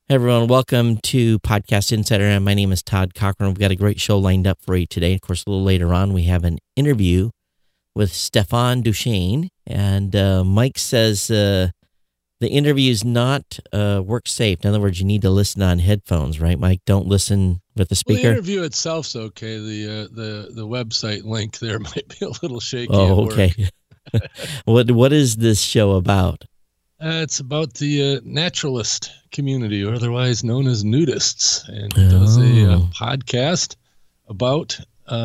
Hey everyone, welcome to Podcast Insider. My name is Todd Cochran. We've got a great show lined up for you today. Of course, a little later on, we have an interview with Stefan Duchesne. And Mike says the interview is not work safe. In other words, you need to listen on headphones, right, Mike? Don't listen with the speaker. Well, the interview itself's okay. The website link there might be a little shaky. Oh, okay. What is this show about? It's about the naturalist community, or otherwise known as nudists, and it does a podcast about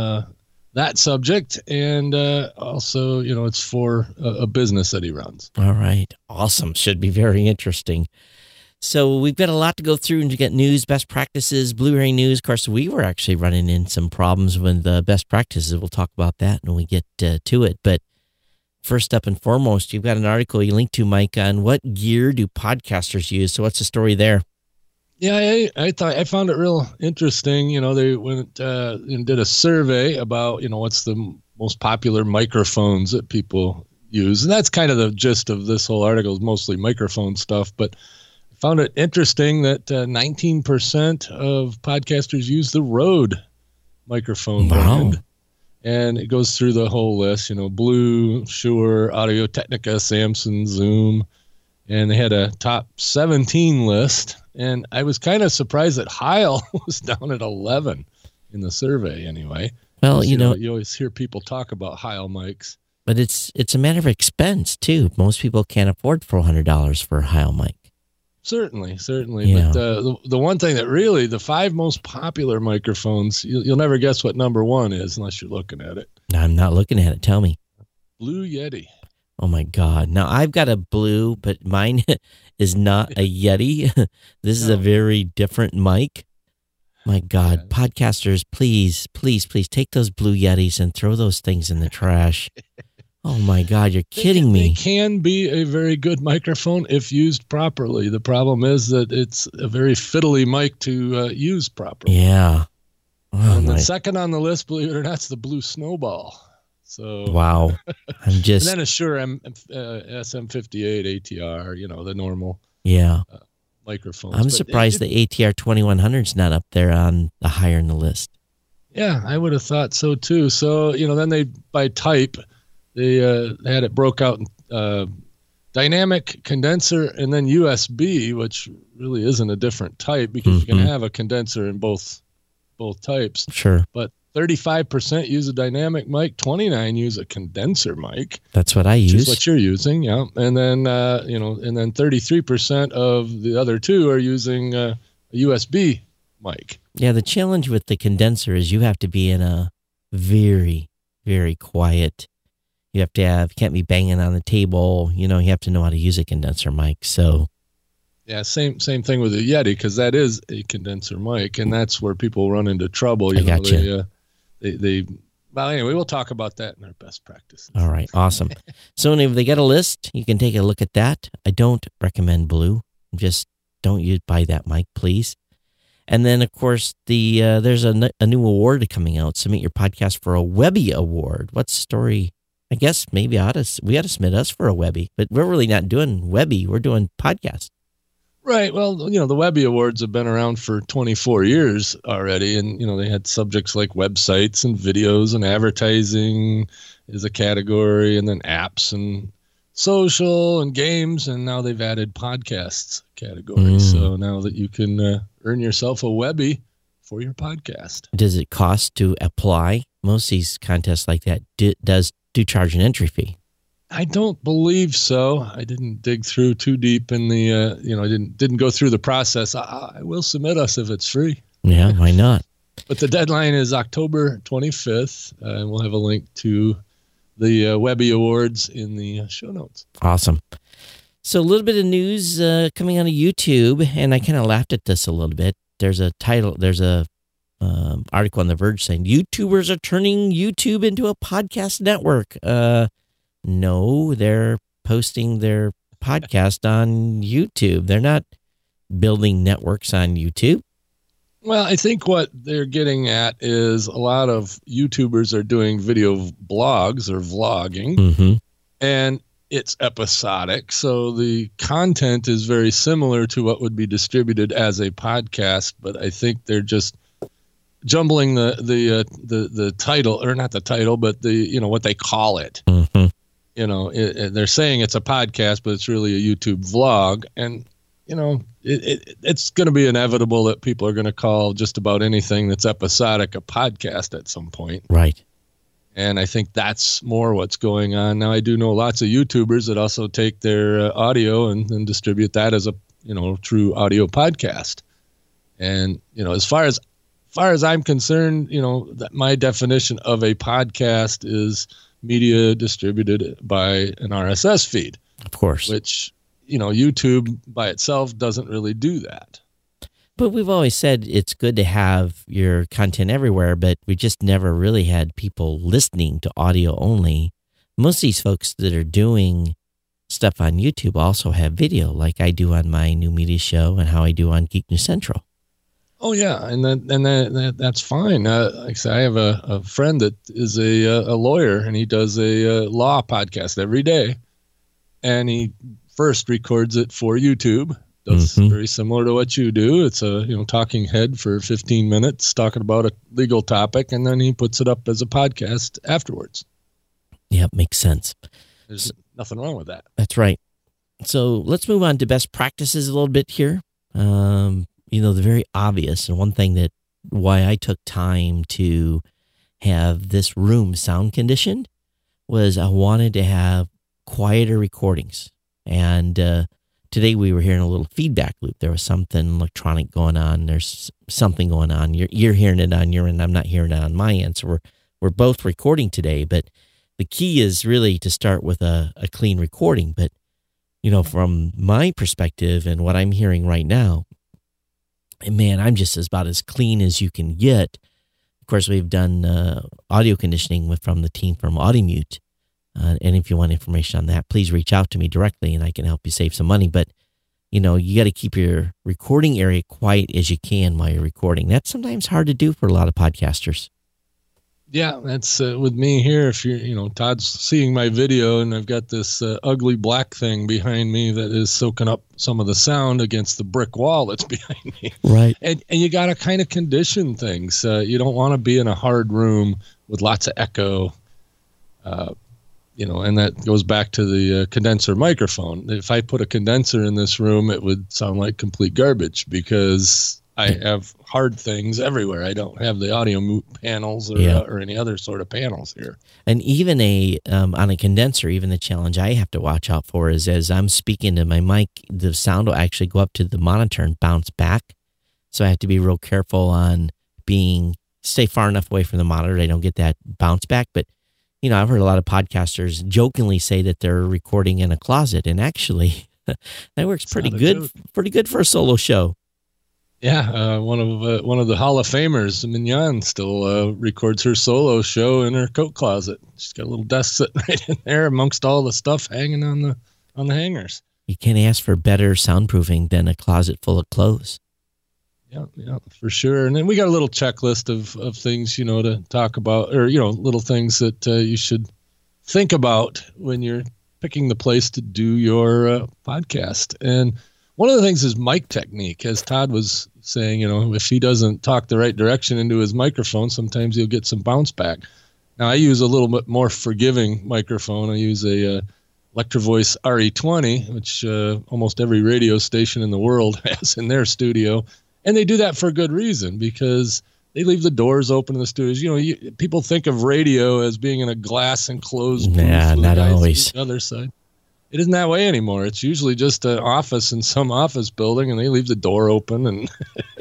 that subject, and also, it's for a business that he runs. All right, awesome. Should be very interesting. So we've got a lot to go through and to get news, best practices, Blu-ray news. Of course, we were actually running in some problems with the best practices. We'll talk about that when we get to it, but first up and foremost, you've got an article you linked to, Mike, on what gear do podcasters use. So what's the story there? Yeah, I found it real interesting. They went and did a survey about, what's the most popular microphones that people use. And that's kind of the gist of this whole article, is mostly microphone stuff. But I found it interesting that 19% of podcasters use the Rode microphone brand. And it goes through the whole list, Blue, Shure, Audio-Technica, Samson, Zoom. And they had a top 17 list. And I was kind of surprised that Heil was down at 11 in the survey anyway. Well, you always hear people talk about Heil mics. But it's a matter of expense, too. Most people can't afford $400 for a Heil mic. Certainly. Yeah. But the one thing that really, the 5 most popular microphones, you'll never guess what number 1 is unless you're looking at it. I'm not looking at it. Tell me. Blue Yeti. Oh, my God. Now, I've got a Blue, but mine is not a Yeti. This is a very different mic. My God. Yeah. Podcasters, please take those Blue Yetis and throw those things in the trash. Oh, my God, you're kidding me. They can be a very good microphone if used properly. The problem is that it's a very fiddly mic to use properly. Yeah. Oh, and the second on the list, believe it or not, is the Blue Snowball. So wow. I'm just... and then a Shure SM58 ATR, the normal microphones. I'm surprised the ATR 2100's not up there on the higher in the list. Yeah, I would have thought so, too. So, then they, by type... They had it broke out in dynamic, condenser, and then USB, which really isn't a different type because you can have a condenser in both types. Sure. But 35% use a dynamic mic, 29% use a condenser mic. That's what I use. Which is what you're using, yeah. And then and then 33% of the other 2 are using a USB mic. Yeah, the challenge with the condenser is you have to be in a very, very quiet. You can't be banging on the table. You have to know how to use a condenser mic. So, yeah, same thing with the Yeti, because that is a condenser mic, and that's where people run into trouble. I gotcha. Well, anyway, we'll talk about that in our best practices. All right, awesome. So, if they get a list, you can take a look at that. I don't recommend Blue. Just don't buy that mic, please. And then, of course, there's a new award coming out. Submit your podcast for a Webby Award. What's the story? I guess maybe we ought to submit us for a Webby, but we're really not doing Webby. We're doing podcasts. Right. Well, the Webby Awards have been around for 24 years already. And, they had subjects like websites and videos and advertising is a category, and then apps and social and games. And now they've added podcasts category. So now that you can earn yourself a Webby for your podcast. Does it cost to apply? Most of these contests like that do charge an entry fee. I don't believe so. I didn't dig through too deep in the, I didn't go through the process. I will submit us if it's free. Yeah, why not? But the deadline is October 25th, and we'll have a link to the Webby Awards in the show notes. Awesome. So a little bit of news coming out of YouTube, and I kind of laughed at this a little bit. There's a article on The Verge saying YouTubers are turning YouTube into a podcast network. No, they're posting their podcast on YouTube. They're not building networks on YouTube. Well, I think what they're getting at is a lot of YouTubers are doing video blogs or vlogging. Mm-hmm. And it's episodic. So the content is very similar to what would be distributed as a podcast, but I think they're just jumbling the title, or not the title, but what they call it. Mm-hmm. They're saying it's a podcast, but it's really a YouTube vlog. And, it's going to be inevitable that people are going to call just about anything that's episodic a podcast at some point. Right. And I think that's more what's going on. Now, I do know lots of YouTubers that also take their audio and distribute that as a, true audio podcast. And, as far as I'm concerned, that my definition of a podcast is media distributed by an RSS feed. Of course. Which, YouTube by itself doesn't really do that. But we've always said it's good to have your content everywhere, but we just never really had people listening to audio only. Most of these folks that are doing stuff on YouTube also have video, like I do on my New Media show and how I do on Geek News Central. Oh yeah, and that's fine. Like I say, I have a friend that is a lawyer, and he does a law podcast every day, and he first records it for YouTube. Does very similar to what you do. It's a talking head for 15 minutes talking about a legal topic, and then he puts it up as a podcast afterwards. Yeah, makes sense. There's nothing wrong with that. That's right. So let's move on to best practices a little bit here. The very obvious, and one thing that why I took time to have this room sound conditioned was I wanted to have quieter recordings. And today we were hearing a little feedback loop. There was something electronic going on. There's something going on. You're hearing it on your end. I'm not hearing it on my end. So we're both recording today. But the key is really to start with a clean recording. But, from my perspective and what I'm hearing right now, man, I'm just about as clean as you can get. Of course, we've done audio conditioning from the team from Audimute. And if you want information on that, please reach out to me directly and I can help you save some money. But, you got to keep your recording area quiet as you can while you're recording. That's sometimes hard to do for a lot of podcasters. Yeah, that's with me here. If Todd's seeing my video and I've got this ugly black thing behind me that is soaking up some of the sound against the brick wall that's behind me. Right. And you got to kind of condition things. You don't want to be in a hard room with lots of echo. And that goes back to the condenser microphone. If I put a condenser in this room, it would sound like complete garbage because I have hard things everywhere. I don't have the audio mute panels or any other sort of panels here. And even on a condenser, even the challenge I have to watch out for is as I'm speaking to my mic, the sound will actually go up to the monitor and bounce back. So I have to be real careful on stay far enough away from the monitor I don't get that bounce back. But I've heard a lot of podcasters jokingly say that they're recording in a closet, and actually that works pretty good for a solo show. Yeah, one of the Hall of Famers, Mignon, still records her solo show in her coat closet. She's got a little desk sitting right in there amongst all the stuff hanging on the hangers. You can't ask for better soundproofing than a closet full of clothes. Yeah, for sure. And then we got a little checklist of things, to talk about, or, little things that you should think about when you're picking the place to do your podcast. And one of the things is mic technique. As Todd was saying, if he doesn't talk the right direction into his microphone, sometimes he'll get some bounce back. Now, I use a little bit more forgiving microphone. I use a Electrovoice RE20, which almost every radio station in the world has in their studio. And they do that for a good reason because they leave the doors open in the studios. People think of radio as being in a glass enclosed booth. Yeah, not always. On the other side. It isn't that way anymore. It's usually just an office in some office building, and they leave the door open, and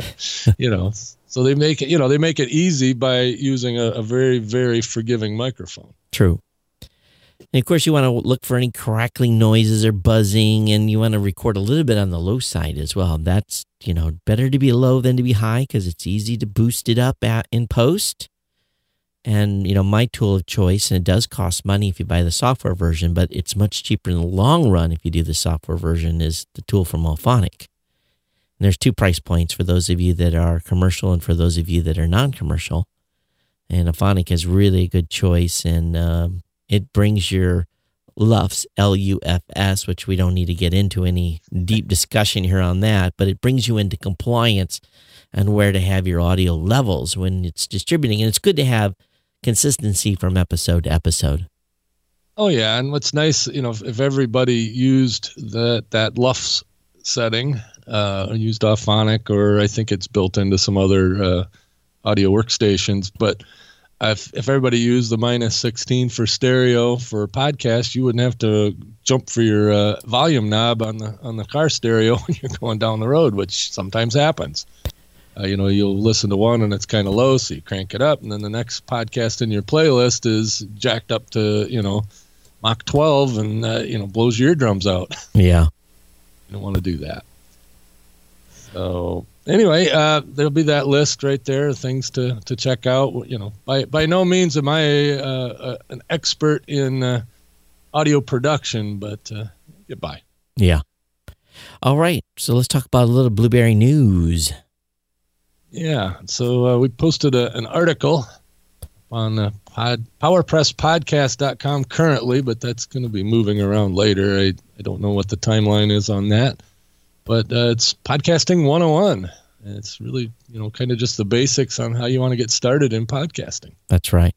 so they make it easy by using a very, very forgiving microphone. True. And of course, you want to look for any crackling noises or buzzing, and you want to record a little bit on the low side as well. That's, better to be low than to be high because it's easy to boost it up in post. And, my tool of choice, and it does cost money if you buy the software version, but it's much cheaper in the long run if you do the software version, is the tool from Auphonic. And there's 2 price points for those of you that are commercial and for those of you that are non-commercial. And Auphonic is really a good choice, and it brings your LUFS, LUFS, which we don't need to get into any deep discussion here on that, but it brings you into compliance and where to have your audio levels when it's distributing. And it's good to have consistency from episode to episode. Oh, yeah. And what's nice, if everybody used that LUFS setting, used Auphonic, or I think it's built into some other audio workstations, but if everybody used the -16 for stereo for podcast, you wouldn't have to jump for your volume knob on the car stereo when you're going down the road, which sometimes happens. You'll listen to one and it's kind of low, so you crank it up, and then the next podcast in your playlist is jacked up to Mach 12 and blows your eardrums out. Yeah, you don't want to do that. So anyway, there'll be that list right there, things to check out. By no means am I an expert in audio production, but get by. Yeah. All right, so let's talk about a little Blueberry news. Yeah, so we posted an article on PowerPressPodcast.com currently, but that's going to be moving around later. I don't know what the timeline is on that. But it's Podcasting 101. And it's really, kind of just the basics on how you want to get started in podcasting. That's right.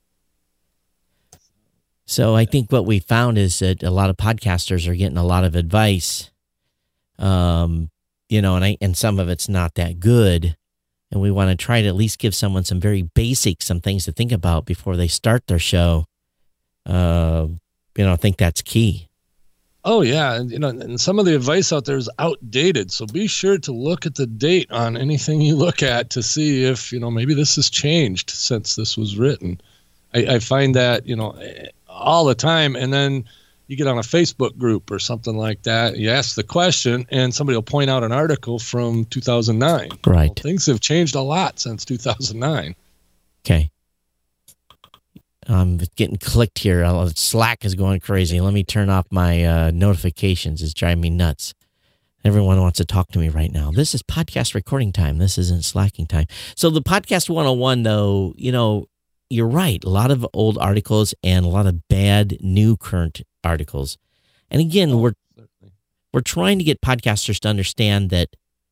So I think what we found is that a lot of podcasters are getting a lot of advice, and some of it's not that good. And we want to try to at least give someone some very basic, some things to think about before they start their show. I think that's key. Oh, yeah. And some of the advice out there is outdated. So be sure to look at the date on anything you look at to see if, maybe this has changed since this was written. I find that, all the time. And then you get on a Facebook group or something like that. You ask the question and somebody will point out an article from 2009. Right. Well, things have changed a lot since 2009. Okay. I'm getting clicked here. Slack is going crazy. Let me turn off my notifications. It's driving me nuts. Everyone wants to talk to me right now. This is podcast recording time. This isn't slacking time. So the Podcast 101, though, you're right. A lot of old articles and a lot of bad new current articles. And again, we're trying to get podcasters to understand that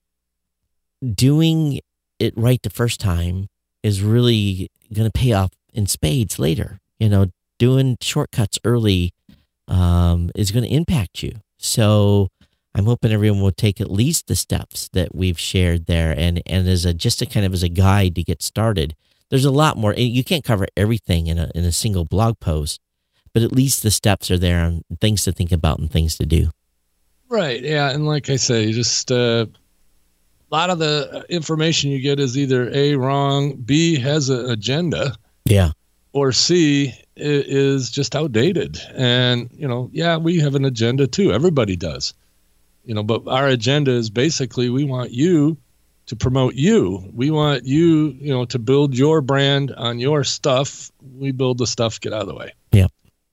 doing it right the first time is really going to pay off in spades later. Doing shortcuts early is going to impact you. So I'm hoping everyone will take at least the steps that we've shared there, and as a guide to get started. There's a lot more. You can't cover everything in a single blog post, but at least the steps are there and things to think about and things to do. Right. Yeah, and like I say, just a lot of the information you get is either A, wrong, B, has an agenda. Yeah. Or C, is just outdated. And, we have an agenda too. Everybody does. But our agenda is basically we want you to promote you. We want you, to build your brand on your stuff. We build the stuff, get out of the way. Yep.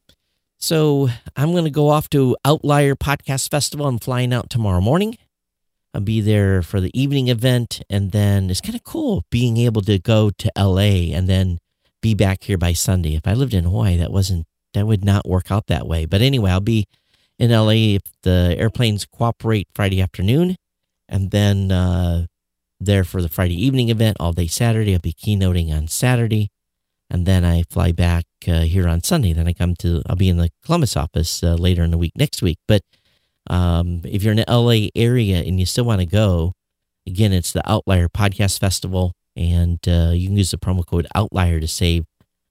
So I'm going to go off to Outlier Podcast Festival. I'm flying out tomorrow morning. I'll be there for the evening event. And then it's kind of cool being able to go to LA and then be back here by Sunday. If I lived in Hawaii, that would not work out that way. But anyway, I'll be in LA if the airplanes cooperate Friday afternoon, and then there for the Friday evening event all day Saturday. I'll be keynoting on Saturday, and then I fly back here on Sunday. Then I'll be in the Columbus office later in the week next week. But if you're in the LA area and you still want to go, again, it's the Outlier Podcast Festival. And you can use the promo code OUTLIER to save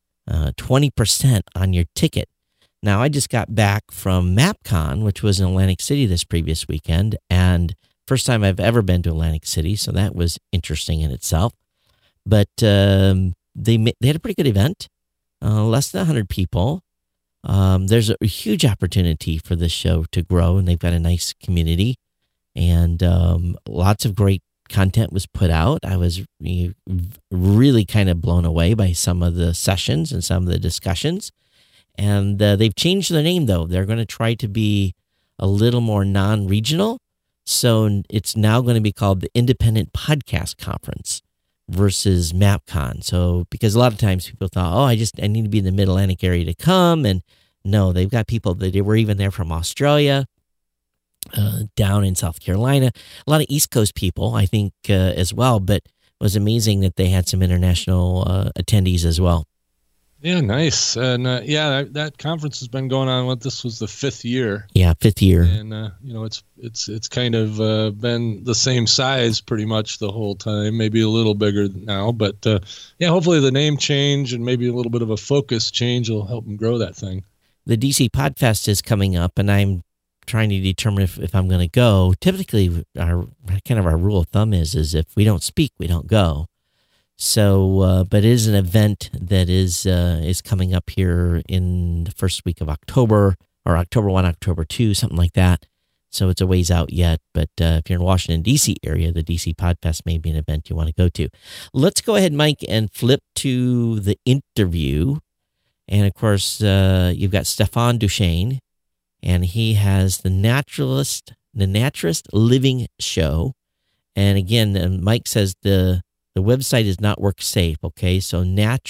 20% on your ticket. Now, I just got back from MapCon, which was in Atlantic City this previous weekend, and first time I've ever been to Atlantic City, so that was interesting in itself. But they had a pretty good event, less than 100 people. There's a huge opportunity for this show to grow, and they've got a nice community, and lots of great content was put out. I was really kind of blown away by some of the sessions and some of the discussions. And they've changed their name, though. They're going to try to be a little more non-regional. So it's now going to be called the Independent Podcast Conference versus MapCon. So because a lot of times people thought, I need to be in the Mid-Atlantic area to come. And No, they've got people that were even there from Australia, down in South Carolina, a lot of East Coast people, I think, as well. But it was amazing that they had some international attendees as well. Yeah, nice. And that conference has been going on. This was the 5th year. Yeah, 5th year. And it's kind of been the same size pretty much the whole time. Maybe a little bigger now, but hopefully the name change and maybe a little bit of a focus change will help them grow that thing. The DC Podfest is coming up, and I'm trying to determine if I'm going to go. Typically, our rule of thumb is if we don't speak, we don't go. So, but it is an event that is coming up here in the first week of October, or October 1, October 2, something like that. So it's a ways out yet. But if you're in the Washington, D.C. area, the DC Podfest may be an event you want to go to. Let's go ahead, Mike, and flip to the interview. And, of course, you've got Stefan Duchesne, and he has the Naturist Living Show. And, again, Mike says the website is not work safe, okay? So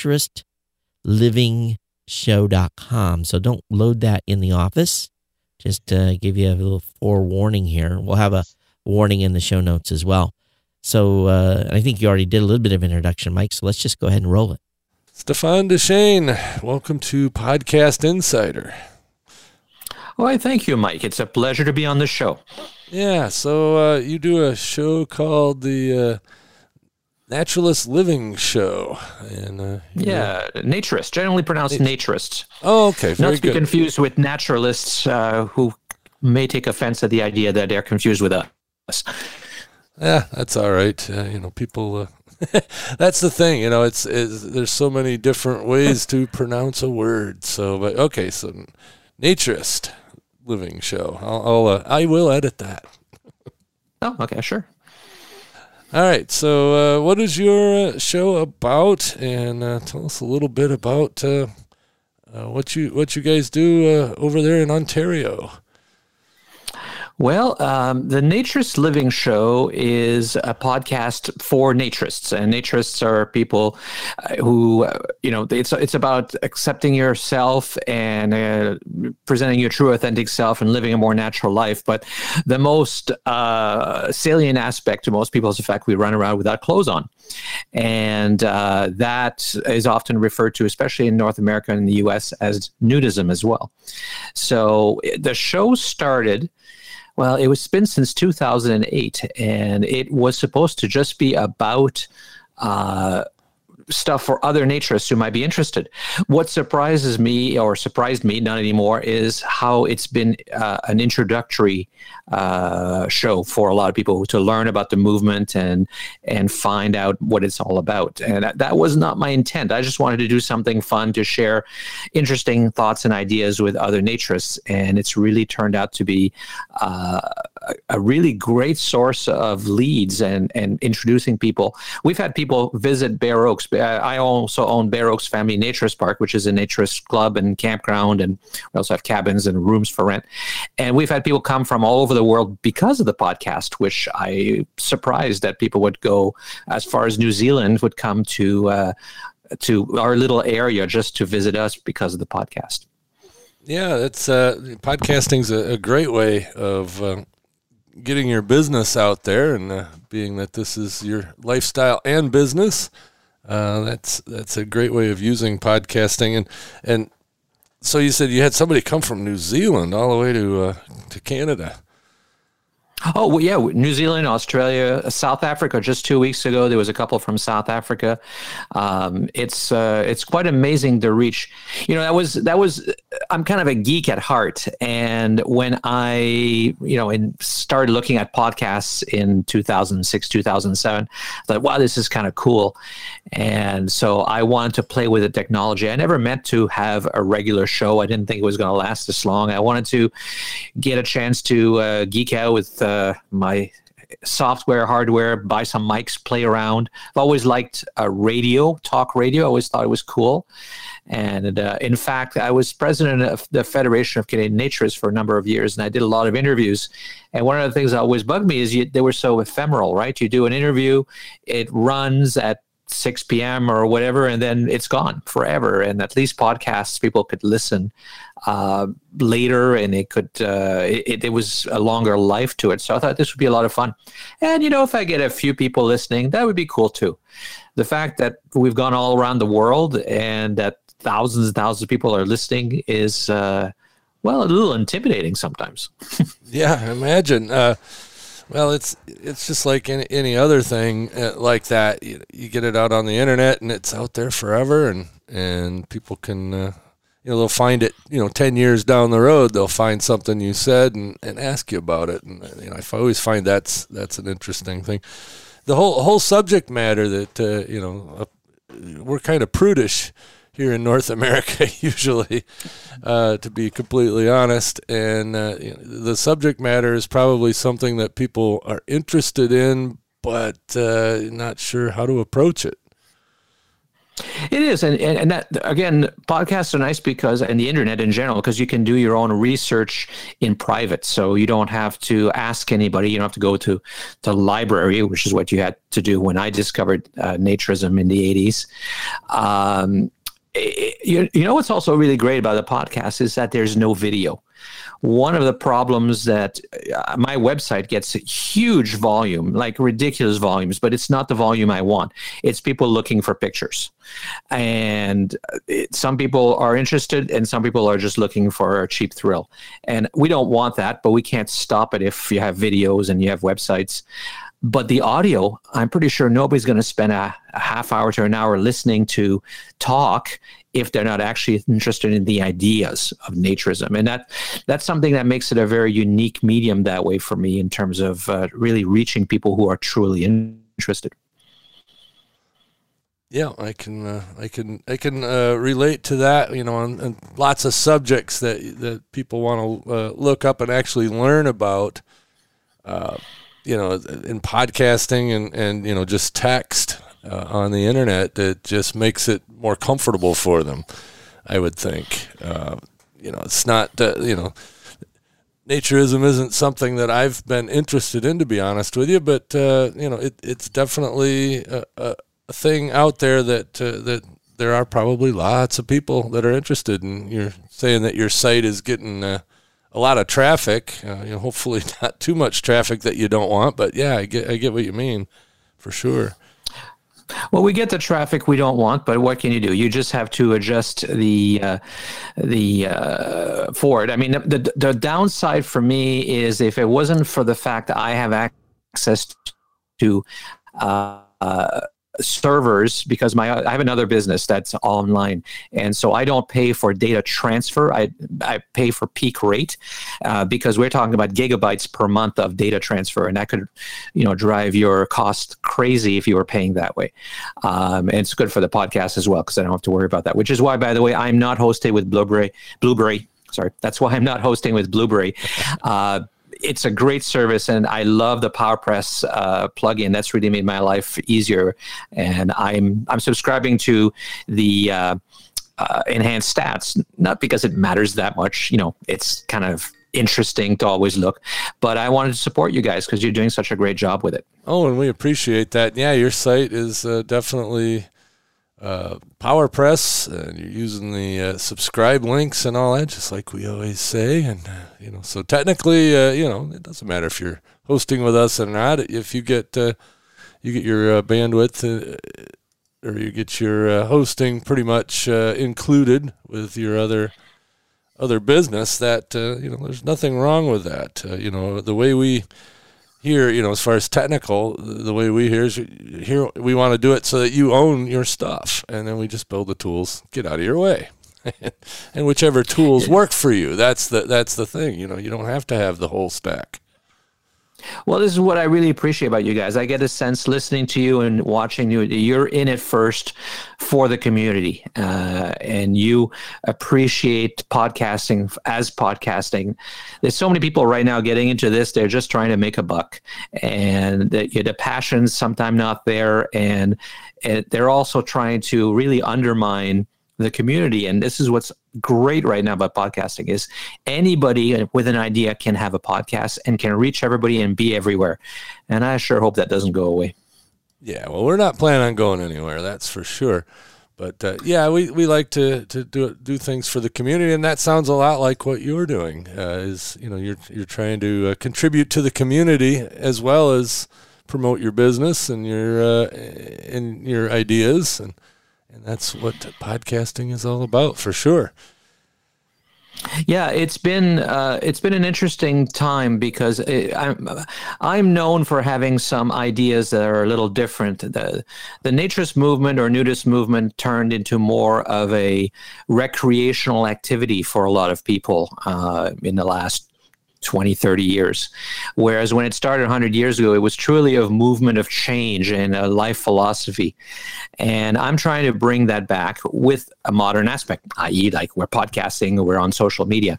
naturistlivingshow.com. So don't load that in the office. Just give you a little forewarning here. We'll have a warning in the show notes as well. So I think you already did a little bit of introduction, Mike, so let's just go ahead and roll it. Stefan Duchesne, welcome to Podcast Insider. Why, thank you, Mike. It's a pleasure to be on the show. Yeah, so you do a show called the Naturist Living Show. And naturist, generally pronounced naturist. Oh, okay, very good. Not to be confused with naturalists who may take offense at the idea that they're confused with us. Yeah, that's all right. People... That's the thing, it's there's so many different ways to pronounce a word. So, but okay, so Naturist Living Show. I will edit that. Oh, okay, sure. All right. So, what is your show about? And tell us a little bit about what you guys do over there in Ontario. Well, the Naturist Living Show is a podcast for naturists, and naturists are people who, it's about accepting yourself and presenting your true, authentic self and living a more natural life. But the most salient aspect to most people is the fact we run around without clothes on. And that is often referred to, especially in North America and the U.S., as nudism as well. So the show started... Well, it was been since 2008, and it was supposed to just be about stuff for other naturists who might be interested. What surprised me, not anymore, is how it's been an introductory show for a lot of people to learn about the movement and find out what it's all about. And that was not my intent. I just wanted to do something fun to share interesting thoughts and ideas with other naturists, and it's really turned out to be a really great source of leads and introducing people. We've had people visit Bear Oaks. I also own Bear Oaks Family Naturist Park, which is a naturist club and campground, and we also have cabins and rooms for rent. And we've had people come from all over the world because of the podcast, which I surprised that people would go as far as New Zealand, would come to our little area just to visit us because of the podcast. Yeah, that's podcasting's a great way of getting your business out there, and being that this is your lifestyle and business, that's a great way of using podcasting. And so you said you had somebody come from New Zealand all the way to Canada. Oh, well, yeah, New Zealand, Australia, South Africa. Just 2 weeks ago, there was a couple from South Africa. It's quite amazing the reach. That was. I'm kind of a geek at heart, and when I started looking at podcasts in 2006, 2007, I thought, wow, this is kind of cool, and so I wanted to play with the technology. I never meant to have a regular show. I didn't think it was going to last this long. I wanted to get a chance to geek out with my software, hardware, buy some mics, play around. I've always liked talk radio. I always thought it was cool. And in fact, I was president of the Federation of Canadian Naturists for a number of years, and I did a lot of interviews. And one of the things that always bugged me is they were so ephemeral, right? You do an interview, it runs at 6 p.m. or whatever, and then it's gone forever. And at least podcasts, people could listen later, and it was a longer life to it. So I thought this would be a lot of fun. And, if I get a few people listening, that would be cool too. The fact that we've gone all around the world and that thousands and thousands of people are listening is, a little intimidating sometimes. Yeah, imagine. Well, it's just like any other thing like that. You get it out on the internet, and it's out there forever, and people can, they'll find it, 10 years down the road, they'll find something you said and ask you about it. And, I always find that's an interesting thing. The whole subject matter that, we're kind of prudish here in North America, usually, to be completely honest. And the subject matter is probably something that people are interested in, but not sure how to approach it. It is. And that, again, podcasts are nice and the internet in general, because you can do your own research in private. So you don't have to ask anybody. You don't have to go to the library, which is what you had to do when I discovered naturism in the 80s. What's also really great about the podcast is that there's no video. One of the problems that my website gets a huge volume, like ridiculous volumes, but it's not the volume I want. It's people looking for pictures. And some people are interested and some people are just looking for a cheap thrill. And we don't want that, but we can't stop it if you have videos and you have websites. But the audio, I'm pretty sure nobody's going to spend a half hour to an hour listening to talk if they're not actually interested in the ideas of naturism. And that's something that makes it a very unique medium that way for me in terms of really reaching people who are truly interested. Yeah, I can relate to that, on lots of subjects that people want to look up and actually learn about. In podcasting and just text on the internet, that just makes it more comfortable for them, I would think. It's not, naturism isn't something that I've been interested in, to be honest with you, but, it's definitely a thing out there that there are probably lots of people that are interested in. You're saying that your site is getting a lot of traffic, hopefully not too much traffic that you don't want, but yeah, I get what you mean, for sure. Well, we get the traffic we don't want, but what can you do? You just have to adjust the for it. I mean, the downside for me is if it wasn't for the fact that I have access to servers, because I have another business that's online, and so I don't pay for data transfer. I pay for peak rate because we're talking about gigabytes per month of data transfer, and that could drive your cost crazy if you were paying that way. And it's good for the podcast as well because I don't have to worry about that. Which is why, by the way, I'm not hosted with Blueberry. Sorry, that's why I'm not hosting with Blueberry. It's a great service, and I love the PowerPress plugin. That's really made my life easier. And I'm subscribing to the enhanced stats, not because it matters that much. It's kind of interesting to always look, but I wanted to support you guys because you're doing such a great job with it. Oh, and we appreciate that. Yeah, your site is definitely PowerPress, and you're using the subscribe links and all that, just like we always say. And so technically, it doesn't matter if you're hosting with us or not. If you get your bandwidth or you get your hosting pretty much included with your other business, that there's nothing wrong with that. The way we here, as far as technical, the way we hear is here, we want to do it so that you own your stuff, and then we just build the tools, get out of your way, and whichever tools work for you. That's the thing. You don't have to have the whole stack. Well, this is what I really appreciate about you guys. I get a sense listening to you and watching you. You're in it first for the community, and you appreciate podcasting as podcasting. There's so many people right now getting into this. They're just trying to make a buck, and the passion's sometimes not there, and they're also trying to really undermine the community. And this is what's great right now about podcasting is anybody with an idea can have a podcast and can reach everybody and be everywhere. And I sure hope that doesn't go away. Yeah, well, we're not planning on going anywhere, that's for sure. But we like to do things for the community, and that sounds a lot like what you're doing. You're trying to contribute to the community as well as promote your business and your ideas, and that's what podcasting is all about, for sure. Yeah, it's been an interesting time because I'm known for having some ideas that are a little different. The naturist movement or nudist movement turned into more of a recreational activity for a lot of people in the last 20, 30 years. Whereas when it started 100 years ago, it was truly a movement of change and a life philosophy. And I'm trying to bring that back with a modern aspect, i.e. like we're podcasting, we're on social media.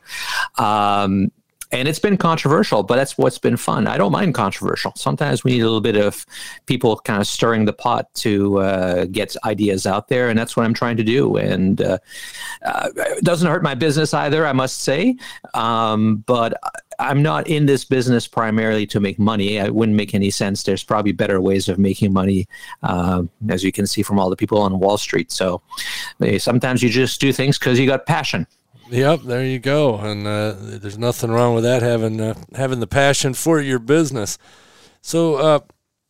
And it's been controversial, but that's what's been fun. I don't mind controversial. Sometimes we need a little bit of people kind of stirring the pot to get ideas out there, and that's what I'm trying to do. And it doesn't hurt my business either, I must say. But I'm not in this business primarily to make money. It wouldn't make any sense. There's probably better ways of making money, as you can see from all the people on Wall Street. So sometimes you just do things because you got passion. Yep, there you go. And there's nothing wrong with that, having the passion for your business. So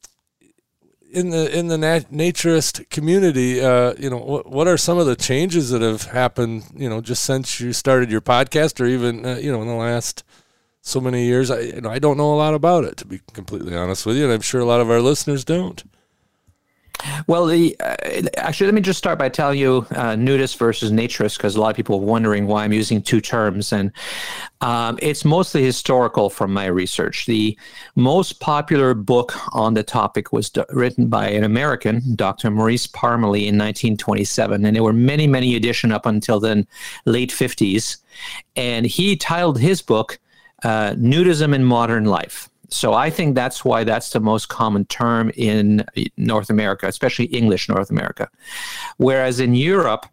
in the naturist community, what are some of the changes that have happened, just since you started your podcast, or even in the last so many years? I don't know a lot about it, to be completely honest with you, and I'm sure a lot of our listeners don't. Well, actually, let me just start by telling you nudist versus naturist, because a lot of people are wondering why I'm using two terms. And it's mostly historical from my research. The most popular book on the topic was written by an American, Dr. Maurice Parmalee, in 1927. And there were many, many editions up until the late 50s. And he titled his book, Nudism in Modern Life. So I think that's why that's the most common term in North America, especially English North America. Whereas in Europe,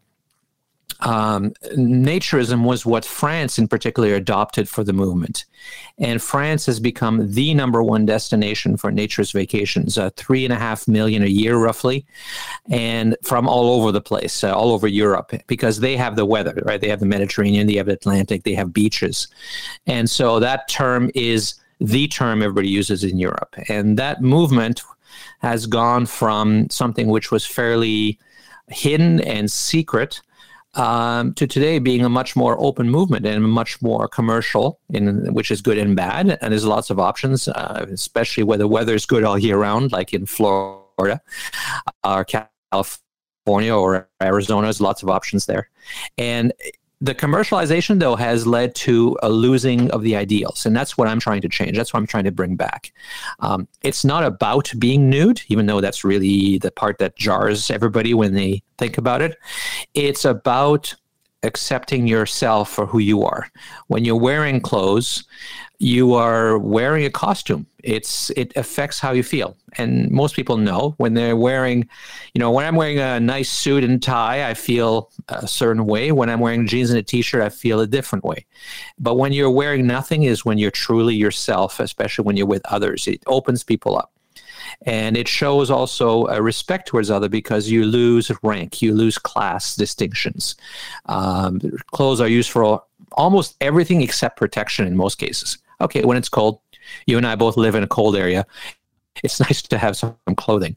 naturism was what France in particular adopted for the movement. And France has become the number one destination for naturist vacations, 3.5 million a year roughly, and from all over the place, all over Europe, because they have the weather, right? They have the Mediterranean, they have the Atlantic, they have beaches. And so that term is the term everybody uses in Europe. And that movement has gone from something which was fairly hidden and secret to today being a much more open movement and much more commercial, which is good and bad. And there's lots of options, especially where the weather is good all year round, like in Florida or California or Arizona. There's lots of options there. And the commercialization, though, has led to a losing of the ideals, and that's what I'm trying to change. That's what I'm trying to bring back. It's not about being nude, even though that's really the part that jars everybody when they think about it. It's about accepting yourself for who you are. When you're wearing clothes, you are wearing a costume. It affects how you feel. And most people know when they're wearing, when I'm wearing a nice suit and tie, I feel a certain way. When I'm wearing jeans and a t-shirt, I feel a different way. But when you're wearing nothing is when you're truly yourself, especially when you're with others. It opens people up. And it shows also a respect towards others because you lose rank, you lose class distinctions. Clothes are used for almost everything except protection in most cases. Okay, when it's cold, you and I both live in a cold area. It's nice to have some clothing.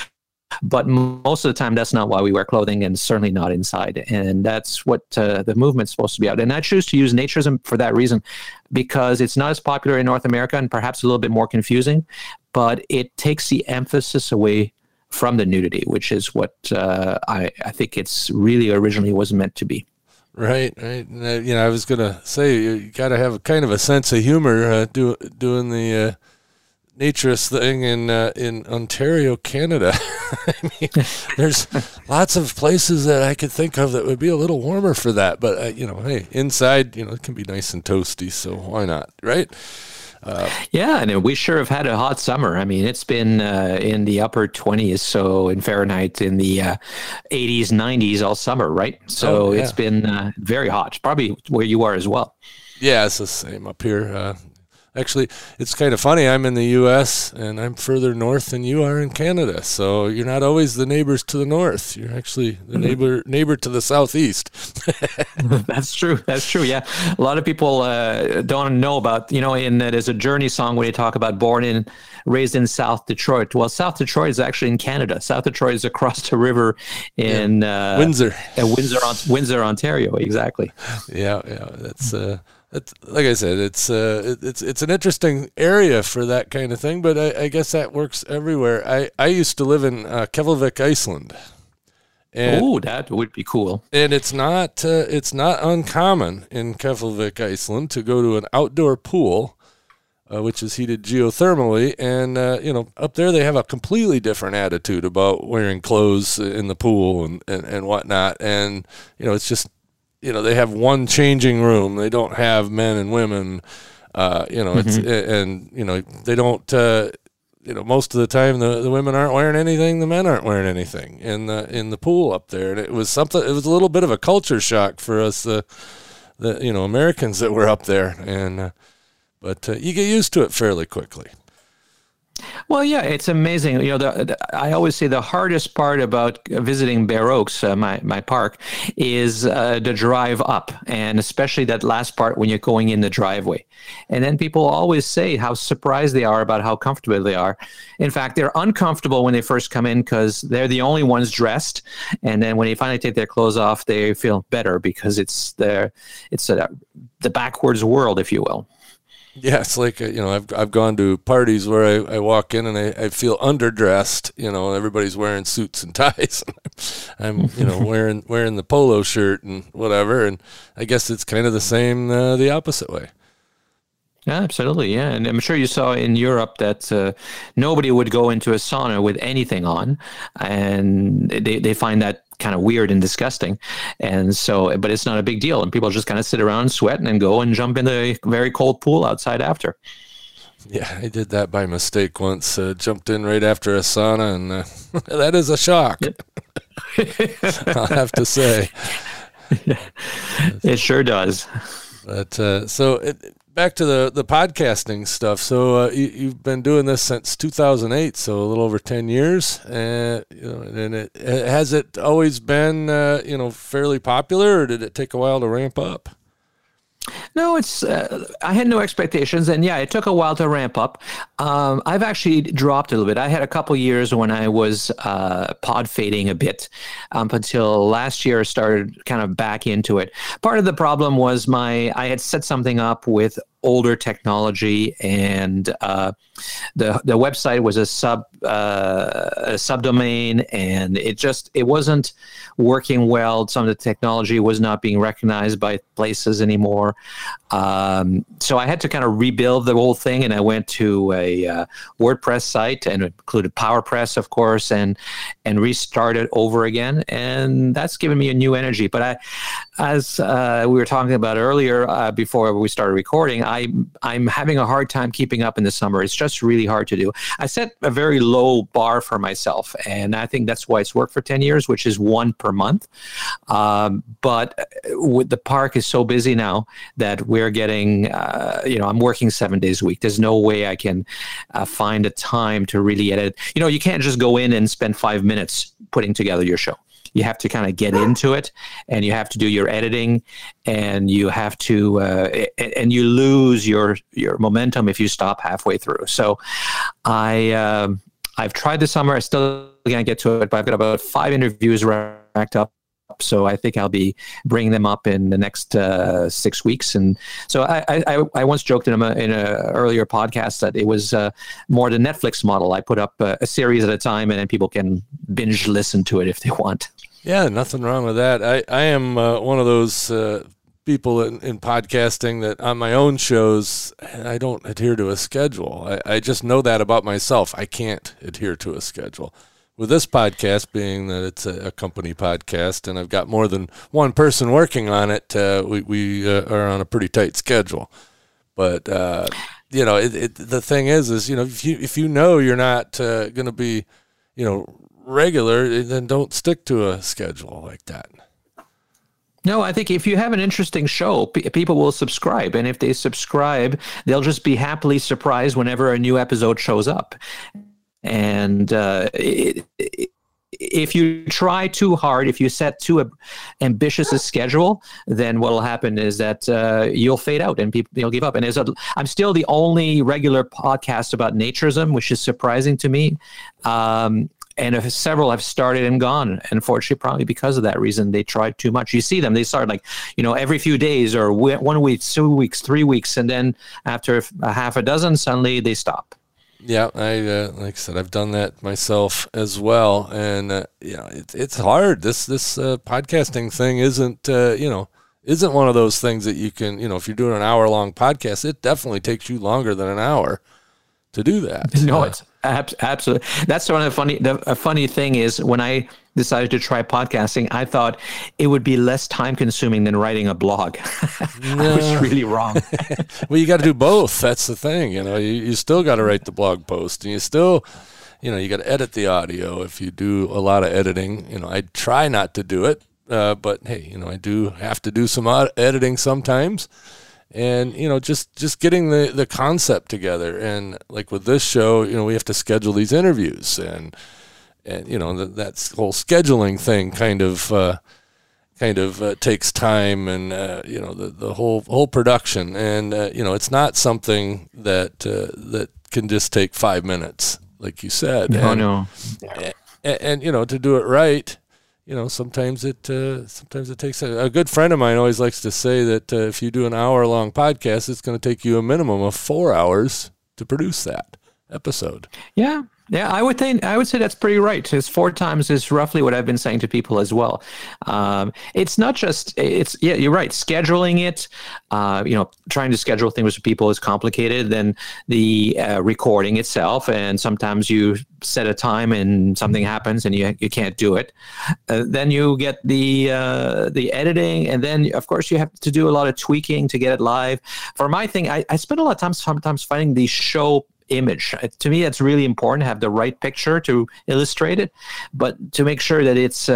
But most of the time, that's not why we wear clothing, and certainly not inside. And that's what the movement's supposed to be about. And I choose to use naturism for that reason, because it's not as popular in North America and perhaps a little bit more confusing, but it takes the emphasis away from the nudity, which is what I think it's really originally was meant to be. Right. I was going to say, you got to have kind of a sense of humor doing the naturist thing in Ontario, Canada. I mean, there's lots of places that I could think of that would be a little warmer for that. But, hey, inside, it can be nice and toasty, so why not, right? Yeah, and we sure have had a hot summer. I mean, it's been in the upper 20s, so in Fahrenheit, in the 80s, 90s all summer, right? So It's been very hot, probably where you are as well. Yeah, it's the same up here. Actually, it's kind of funny. I'm in the U.S. and I'm further north than you are in Canada. So you're not always the neighbors to the north. You're actually the neighbor to the southeast. That's true. That's true. Yeah, a lot of people don't know about. There's a Journey song where they talk about raised in South Detroit. Well, South Detroit is actually in Canada. South Detroit is across the river in Windsor, Windsor, Ontario. Exactly. Yeah. That's like I said. It's an interesting area for that kind of thing. But I guess that works everywhere. I used to live in Keflavik, Iceland. Oh, that would be cool. And it's not uncommon in Keflavik, Iceland, to go to an outdoor pool, which is heated geothermally. And, up there they have a completely different attitude about wearing clothes in the pool and whatnot. And, it's just, they have one changing room. They don't have men and women, it's, and, they don't, most of the time the women aren't wearing anything, the men aren't wearing anything in the pool up there. And it was a little bit of a culture shock for us, the Americans that were up there. And, but you get used to it fairly quickly. Well, yeah, it's amazing. I always say the hardest part about visiting Bear Oaks, my park, is the drive up, and especially that last part when you're going in the driveway. And then people always say how surprised they are about how comfortable they are. In fact, they're uncomfortable when they first come in because they're the only ones dressed. And then when they finally take their clothes off, they feel better because it's the backwards world, if you will. Yeah, it's like, I've gone to parties where I walk in and I feel underdressed. Everybody's wearing suits and ties. I'm wearing the polo shirt and whatever. And I guess it's kind of the same, the opposite way. Yeah, absolutely. Yeah. And I'm sure you saw in Europe that nobody would go into a sauna with anything on. And they find that kind of weird and disgusting. And so, but it's not a big deal. And people just kind of sit around, sweat, and then go and jump in the very cold pool outside after. Yeah, I did that by mistake once. Jumped in right after a sauna, and that is a shock. Yep. I'll have to say. It sure does. But back to the podcasting stuff. So you've been doing this since 2008, so a little over 10 years. And has it always been fairly popular, or did it take a while to ramp up? No, I had no expectations, and yeah, it took a while to ramp up. I've actually dropped a little bit. I had a couple years when I was pod fading a bit up until last year. Started kind of back into it. Part of the problem was I had set something up with older technology, and the website was a subdomain, and it wasn't working well. Some of the technology was not being recognized by places anymore. So I had to kind of rebuild the whole thing, and I went to a WordPress site, and it included PowerPress, of course, and restarted over again. And that's given me a new energy. But as we were talking about earlier, before we started recording, I'm having a hard time keeping up in the summer. It's just really hard to do. I set a very low bar for myself, and I think that's why it's worked for 10 years, which is one per month. But with the park is so busy now that we're getting, I'm working 7 days a week. There's no way I can find a time to really edit. You can't just go in and spend 5 minutes putting together your show. You have to kind of get into it, and you have to do your editing, and you have to, and you lose your momentum if you stop halfway through. So I've tried this summer. I still can't get to it, but I've got about 5 interviews racked up. So I think I'll be bringing them up in the next 6 weeks. And so I once joked in an earlier podcast that it was more the Netflix model. I put up a series at a time, and then people can binge listen to it if they want. Yeah, nothing wrong with that. I am one of those people in podcasting that on my own shows, I don't adhere to a schedule. I just know that about myself. I can't adhere to a schedule. With this podcast being that it's a company podcast and I've got more than one person working on it, we are on a pretty tight schedule. But, the thing is if you know you're not going to be, regular, then don't stick to a schedule like that. No, I think if you have an interesting show, people will subscribe. And if they subscribe, they'll just be happily surprised whenever a new episode shows up. And if you try too hard, if you set too ambitious a schedule, then what will happen is that you'll fade out and people will give up. And I'm still the only regular podcast about naturism, which is surprising to me. And several have started and gone. Unfortunately, probably because of that reason, they tried too much. You see them, they start like, every few days or 1 week, 2 weeks, 3 weeks. And then after a half a dozen, suddenly they stop. Yeah, like I said, I've done that myself as well. And, it's hard. This podcasting thing isn't one of those things that you can, if you're doing an hour-long podcast, it definitely takes you longer than an hour to do that. No, it's absolutely. That's one of the funny thing is when I decided to try podcasting, I thought it would be less time consuming than writing a blog. I was really wrong. Well, you got to do both. That's the thing. You still got to write the blog post, and you still, you got to edit the audio. If you do a lot of editing, I try not to do it, but hey, I do have to do some editing sometimes. And, just getting the concept together. And like with this show, we have to schedule these interviews and that whole scheduling thing kind of takes time and, the whole production. And, it's not something that can just take 5 minutes, like you said. No. And, to do it right, sometimes it takes a good friend of mine always likes to say that if you do an hour-long podcast, it's going to take you a minimum of 4 hours to produce that episode. Yeah, I would say that's pretty right. Because 4 times is roughly what I've been saying to people as well. It's not just you're right. Scheduling it, trying to schedule things with people is complicated than the recording itself. And sometimes you set a time and something happens and you can't do it. Then you get the editing, and then of course you have to do a lot of tweaking to get it live. For my thing, I spend a lot of time sometimes finding the show image. To me, it's really important to have the right picture to illustrate it, but to make sure that it's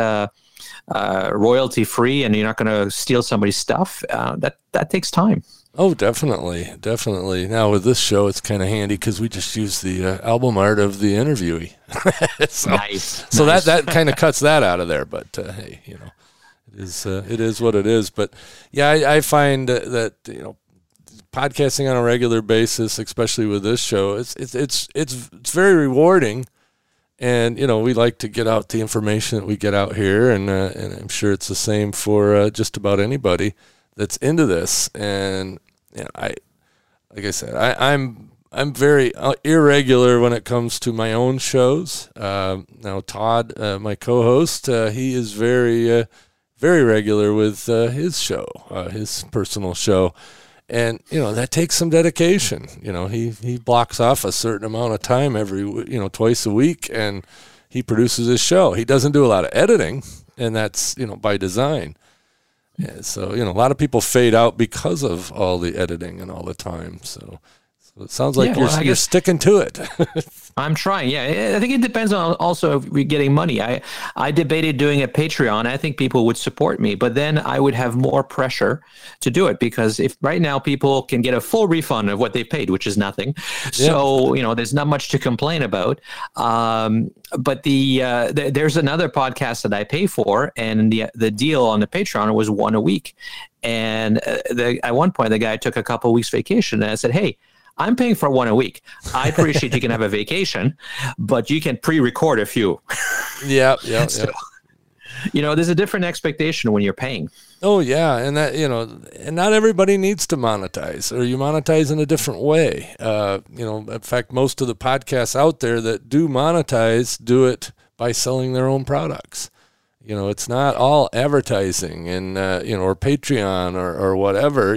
royalty free and you're not going to steal somebody's stuff, that takes time. Oh, definitely. Now with this show, it's kind of handy because we just use the album art of the interviewee. Nice. So that kind of cuts that out of there. But hey, it is what it is. But yeah, I find that podcasting on a regular basis, especially with this show, it's very rewarding. And we like to get out the information that we get out here, and I'm sure it's the same for just about anybody that's into this. And like I said, I'm very irregular when it comes to my own shows. Now Todd, my co-host, he is very very regular with his show, his personal show. And, that takes some dedication. He blocks off a certain amount of time twice a week, and he produces his show. He doesn't do a lot of editing, and that's, by design. Yeah, so, a lot of people fade out because of all the editing and all the time. So it sounds like you're sticking to it. I'm trying. Yeah, I think it depends on also if we're getting money. I debated doing a Patreon. I think people would support me, but then I would have more pressure to do it because if right now people can get a full refund of what they paid, which is nothing. So, there's not much to complain about. But there's another podcast that I pay for, and the deal on the Patreon was 1 a week. And at one point, the guy took a couple of weeks vacation, and I said, hey, I'm paying for 1 a week. I appreciate you can have a vacation, but you can pre-record a few. Yeah. So, there's a different expectation when you're paying. Oh yeah, and that and not everybody needs to monetize, or you monetize in a different way. In fact, most of the podcasts out there that do monetize do it by selling their own products. It's not all advertising and or Patreon or whatever.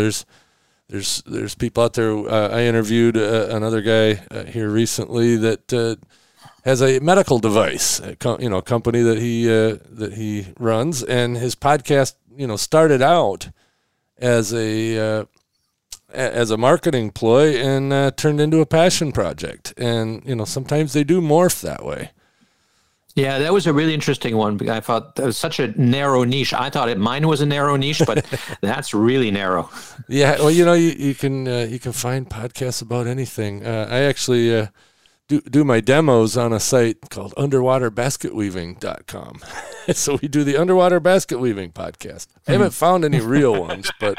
There's people out there. I interviewed another guy here recently that has a medical device, company that he runs, and his podcast, started out as a marketing ploy and turned into a passion project. And sometimes they do morph that way. Yeah, that was a really interesting one. I thought that was such a narrow niche. I thought mine was a narrow niche, but that's really narrow. Yeah, well, you can find podcasts about anything. I actually do my demos on a site called underwaterbasketweaving.com. So we do the underwater basket weaving podcast. I haven't found any real ones, but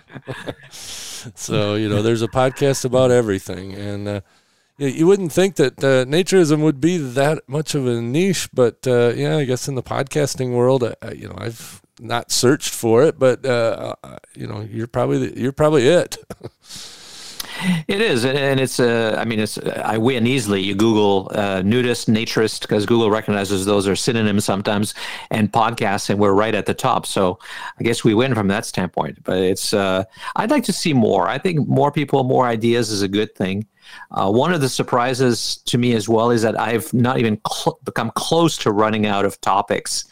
so there's a podcast about everything, and you wouldn't think that naturism would be that much of a niche, but I guess in the podcasting world, I've not searched for it, but you're probably it. It is, and it's. I win easily. You Google nudist, naturist, because Google recognizes those are synonyms sometimes, and podcasts, and we're right at the top. So I guess we win from that standpoint. But it's. I'd like to see more. I think more people, more ideas is a good thing. One of the surprises to me as well is that I've not even become close to running out of topics,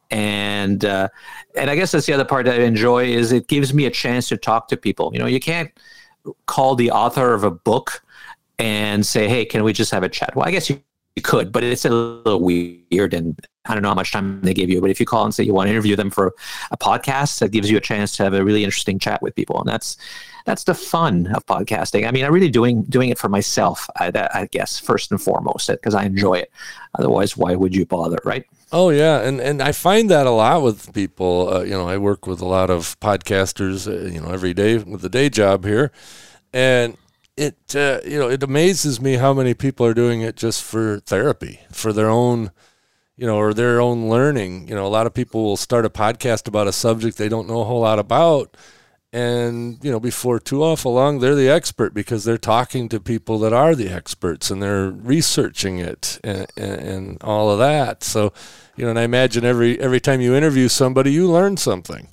and I guess that's the other part that I enjoy is it gives me a chance to talk to people. You can't call the author of a book and say, hey, can we just have a chat? Well, I guess you could, but it's a little weird, and I don't know how much time they give you. But if you call and say you want to interview them for a podcast, that gives you a chance to have a really interesting chat with people, and that's the fun of podcasting. I mean, I'm really doing it for myself, I guess, first and foremost, because I enjoy it. Otherwise, why would you bother, right? Oh, yeah, and I find that a lot with people. I work with a lot of podcasters, every day with the day job here, and it amazes me how many people are doing it just for therapy, for their own, or their own learning. A lot of people will start a podcast about a subject they don't know a whole lot about, and before too awful long, they're the expert because they're talking to people that are the experts and they're researching it and all of that. So, and I imagine every time you interview somebody, you learn something.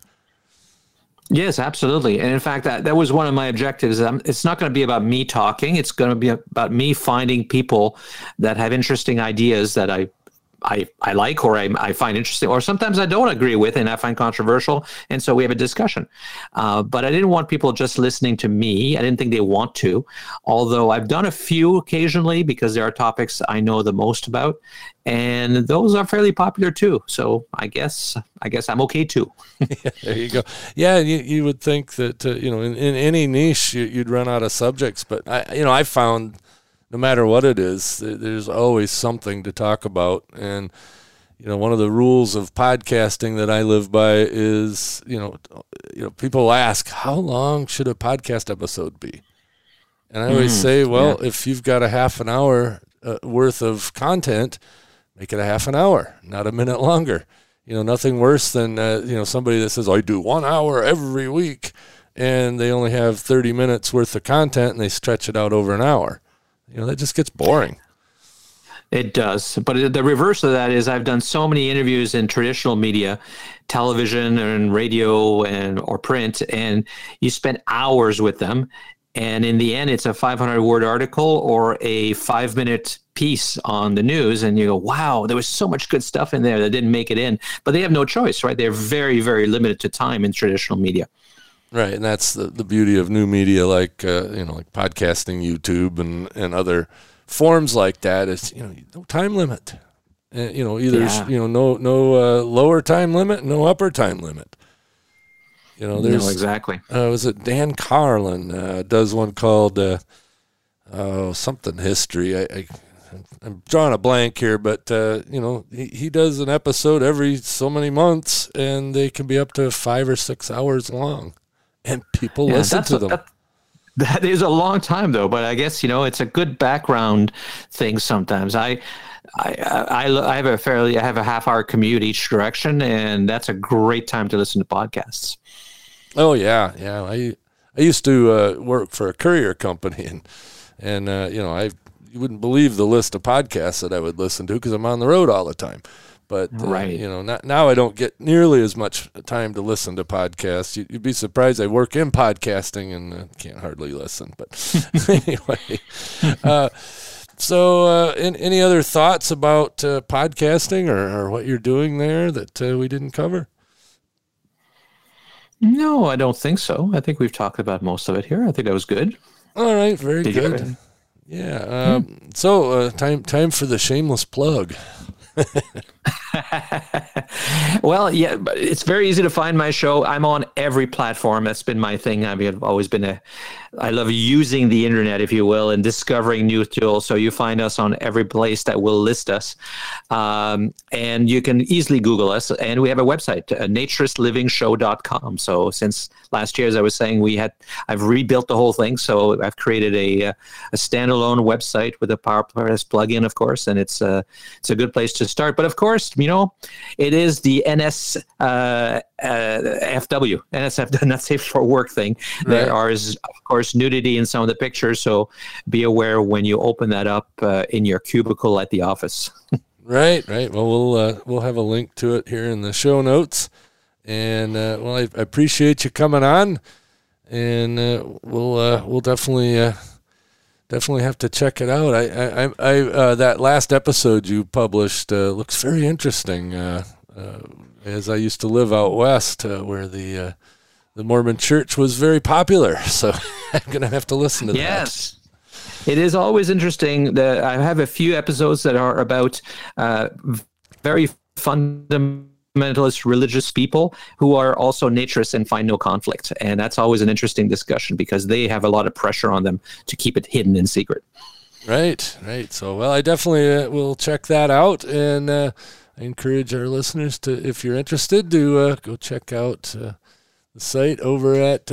Yes, absolutely. And in fact, that was one of my objectives. It's not going to be about me talking. It's going to be about me finding people that have interesting ideas that I like, or I find interesting, or sometimes I don't agree with and I find controversial. And so we have a discussion. But I didn't want people just listening to me. I didn't think they want to, although I've done a few occasionally because there are topics I know the most about. And those are fairly popular too. So I guess I'm okay too. Yeah, there you go. Yeah, you would think that, in any niche you'd run out of subjects. But I found no matter what it is, there's always something to talk about. And, one of the rules of podcasting that I live by is, people ask, how long should a podcast episode be? And I always say, well, if you've got a half an hour worth of content, make it a half an hour, not a minute longer. Nothing worse than, somebody that says, I do 1 hour every week, and they only have 30 minutes worth of content and they stretch it out over an hour. That just gets boring. It does. But the reverse of that is I've done so many interviews in traditional media, television and radio or print, and you spend hours with them. And in the end, it's a 500-word article or a 5-minute piece on the news. And you go, wow, there was so much good stuff in there that didn't make it in. But they have no choice, right? They're very, very limited to time in traditional media. Right, and that's the beauty of new media, like like podcasting, YouTube, and other forms like that. Is no time limit, no lower time limit, no upper time limit. There's no, exactly. Was it Dan Carlin does one called something history? I'm drawing a blank here, but he does an episode every so many months, and they can be up to 5 or 6 hours long. And people listen to them. That is a long time, though. But I guess it's a good background thing. Sometimes I have a half-hour commute each direction, and that's a great time to listen to podcasts. Oh yeah. I used to work for a courier company, and you wouldn't believe the list of podcasts that I would listen to because I'm on the road all the time. But, right. Now I don't get nearly as much time to listen to podcasts. You'd be surprised. I work in podcasting and can't hardly listen. But anyway, so any other thoughts about podcasting or what you're doing there that we didn't cover? No, I don't think so. I think we've talked about most of it here. I think that was good. All right. Very good. Yeah. So time for the shameless plug. Well, yeah, it's very easy to find my show. I'm on every platform. That's been my thing. I've always been I love using the internet, if you will, and discovering new tools. So you find us on every place that will list us. And you can easily Google us. And we have a website, naturistlivingshow.com. So since last year, as I was saying, I've rebuilt the whole thing. So I've created a standalone website with a PowerPress plugin, of course, and it's a good place to start. But of course, it is the NSFW, not safe for work thing. Right. There is, of course, nudity in some of the pictures, so be aware when you open that up in your cubicle at the office. Right. Well, we'll have a link to it here in the show notes, and I appreciate you coming on, and we'll definitely have to check it out. I that last episode you published looks very interesting. As I used to live out west, where the Mormon Church was very popular, so I'm gonna have to listen to that. Yes, it is always interesting. I have a few episodes that are about very fundamentalist religious people who are also naturists and find no conflict, and that's always an interesting discussion because they have a lot of pressure on them to keep it hidden in secret. Right. So, I definitely will check that out, and I encourage our listeners to, if you're interested, to go check out the site over at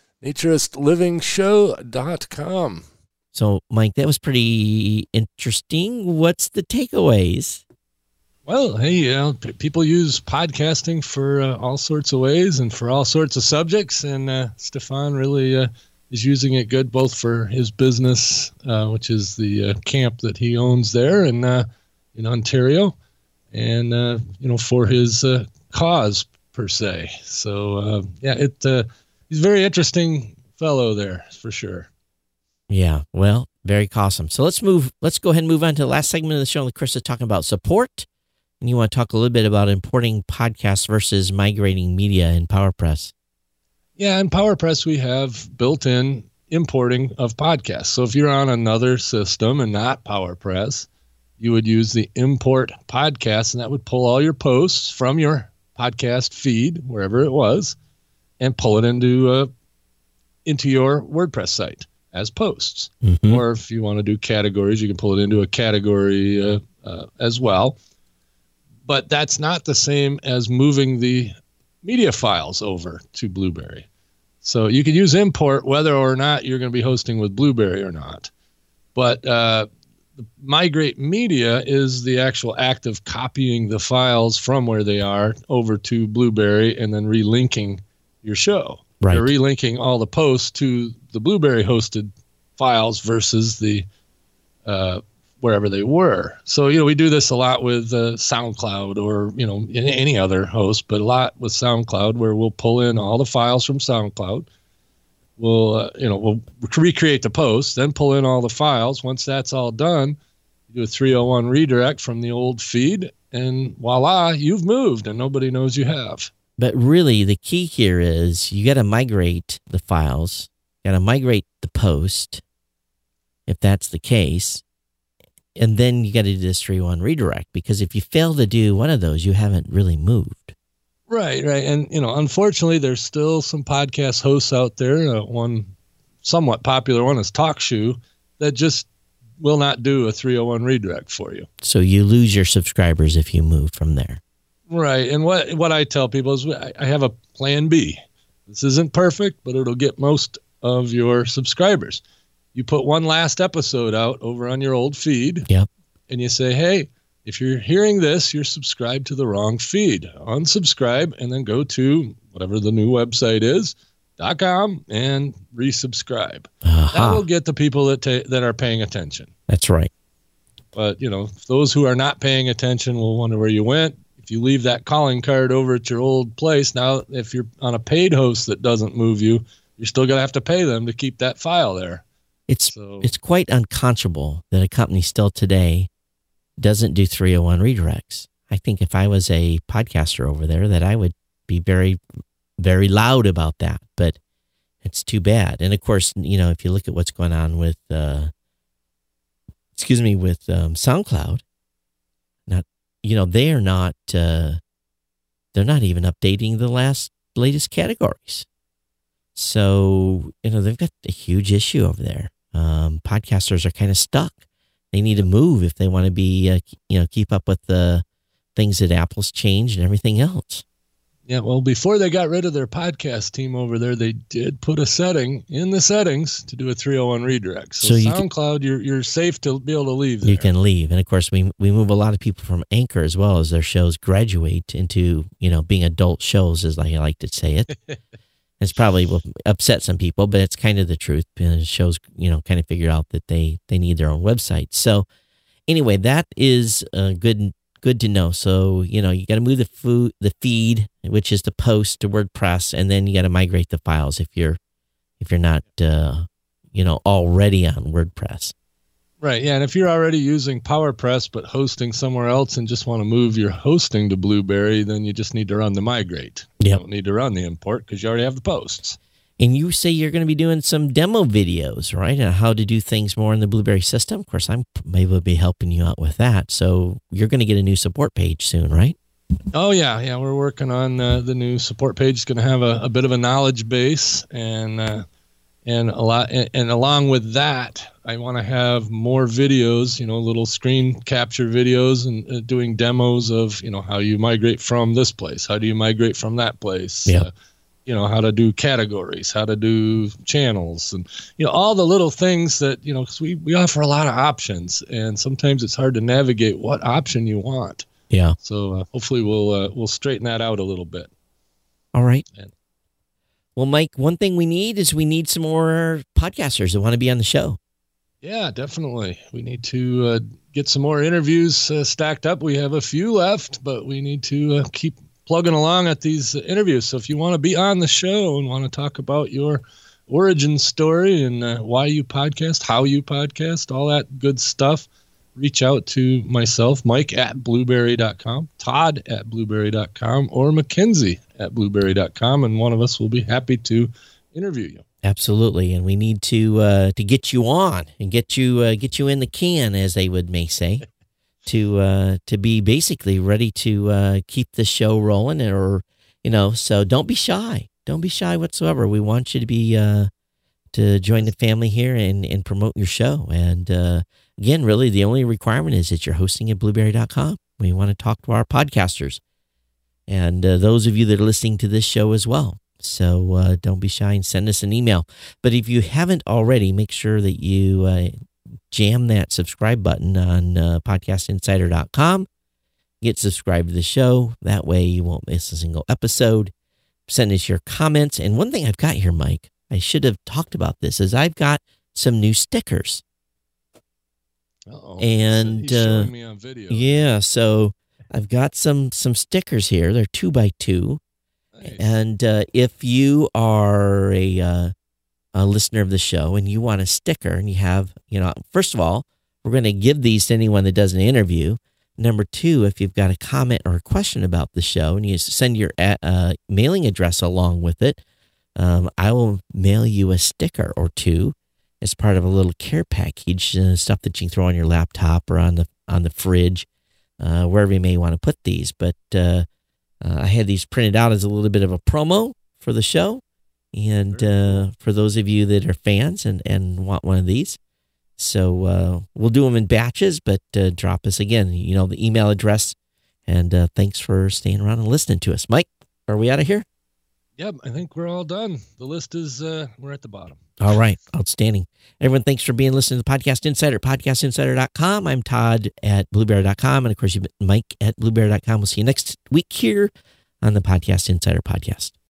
naturistlivingshow.com. So, Mike, that was pretty interesting. What's the takeaways? Well, hey, people use podcasting for all sorts of ways and for all sorts of subjects, and Stefan really is using it good, both for his business, which is the camp that he owns there in Ontario, and for his cause per se. So he's a very interesting fellow there for sure. Yeah, well, very awesome. So let's go ahead and move on to the last segment of the show. And Chris is talking about support, and you want to talk a little bit about importing podcasts versus migrating media in PowerPress. Yeah, in PowerPress we have built-in importing of podcasts. So if you're on another system and not PowerPress, you would use the import podcast, and that would pull all your posts from your podcast feed, wherever it was, and pull it into your WordPress site as posts. Mm-hmm. Or if you want to do categories, you can pull it into a category as well. But that's not the same as moving the media files over to Blueberry. So you can use import whether or not you're going to be hosting with Blueberry or not. But migrate media is the actual act of copying the files from where they are over to Blueberry and then relinking your show. Right. You're relinking all the posts to the Blueberry hosted files versus the wherever they were. So, we do this a lot with SoundCloud or, any other host, but a lot with SoundCloud, where we'll pull in all the files from SoundCloud. We'll recreate the post, then pull in all the files. Once that's all done, you do a 301 redirect from the old feed, and voila, you've moved and nobody knows you have. But really, the key here is you got to migrate the files, got to migrate the post, if that's the case, and then you got to do this 301 redirect, because if you fail to do one of those, you haven't really moved. Right. And, unfortunately, there's still some podcast hosts out there. One somewhat popular one is TalkShoe that just will not do a 301 redirect for you. So you lose your subscribers if you move from there. Right. And what I tell people is I have a plan B. This isn't perfect, but it'll get most of your subscribers. You put one last episode out over on your old feed. Yep. And you say, hey, if you're hearing this, you're subscribed to the wrong feed. Unsubscribe and then go to whatever the new website is, .com, and resubscribe. Uh-huh. That will get the people that are paying attention. That's right. But, those who are not paying attention will wonder where you went. If you leave that calling card over at your old place, now if you're on a paid host that doesn't move you, you're still going to have to pay them to keep that file there. It's quite unconscionable that a company still today doesn't do 301 redirects. I think if I was a podcaster over there, that I would be very, very loud about that, but it's too bad. And of course, if you look at what's going on with, SoundCloud, they are not, they're not even updating the latest categories. So, they've got a huge issue over there. Podcasters are kind of stuck. They need to move if they want to be, keep up with the things that Apple's changed and everything else. Yeah, well, before they got rid of their podcast team over there, they did put a setting in the settings to do a 301 redirect. So SoundCloud, you're safe to be able to leave there. You can leave. And, of course, we move a lot of people from Anchor as well as their shows graduate into, being adult shows, as I like to say it. It's probably will upset some people, but it's kind of the truth. Shows, kind of figure out that they need their own website. So, anyway, that is good to know. So, you got to move the feed, which is the post, to WordPress, and then you got to migrate the files if you're not already on WordPress. Right. Yeah. And if you're already using PowerPress but hosting somewhere else and just want to move your hosting to Blueberry, then you just need to run the migrate. You don't need to run the import because you already have the posts. And you say you're going to be doing some demo videos, right? On how to do things more in the Blueberry system. Of course, I'm able to be helping you out with that. So you're going to get a new support page soon, right? Oh, yeah. Yeah. We're working on the new support page. It's going to have a bit of a knowledge base and along with that, I want to have more videos, little screen capture videos and doing demos of, how you migrate from this place. How do you migrate from that place? Yeah. How to do categories, how to do channels, and, all the little things that, because we offer a lot of options, and sometimes it's hard to navigate what option you want. Yeah. So hopefully we'll straighten that out a little bit. All right. Well, Mike, one thing we need some more podcasters that want to be on the show. Yeah, definitely. We need to get some more interviews stacked up. We have a few left, but we need to keep plugging along at these interviews. So if you want to be on the show and want to talk about your origin story and why you podcast, how you podcast, all that good stuff, reach out to myself, Mike at blueberry.com, Todd at blueberry.com, or Mackenzie at blueberry.com, and one of us will be happy to interview you. Absolutely, and we need to get you on and get you in the can, as they may say, to be basically ready to keep the show rolling, or So don't be shy. Don't be shy whatsoever. We want you to be to join the family here and promote your show. And again, really, the only requirement is that you're hosting at blueberry.com. We want to talk to our podcasters and those of you that are listening to this show as well. So don't be shy and send us an email. But if you haven't already, make sure that you jam that subscribe button on podcastinsider.com. Get subscribed to the show. That way you won't miss a single episode. Send us your comments. And one thing I've got here, Mike, I should have talked about this, is I've got some new stickers. Uh-oh. And he's showing me on video. Yeah, so I've got some stickers here. They're 2x2. Nice. And if you are a listener of the show and you want a sticker and you have, first of all, we're going to give these to anyone that does an interview. Number two, if you've got a comment or a question about the show and you send your mailing address along with it, I will mail you a sticker or two as part of a little care package, stuff that you can throw on your laptop or on the fridge, wherever you may want to put these. But I had these printed out as a little bit of a promo for the show, and for those of you that are fans and want one of these. So we'll do them in batches, but drop us again, the email address. And thanks for staying around and listening to us. Mike, are we out of here? Yep, I think we're all done. The list is, we're at the bottom. All right, outstanding. Everyone, thanks for listening to the Podcast Insider, podcastinsider.com. I'm Todd at blueberry.com. And of course, Mike at blueberry.com. We'll see you next week here on the Podcast Insider podcast.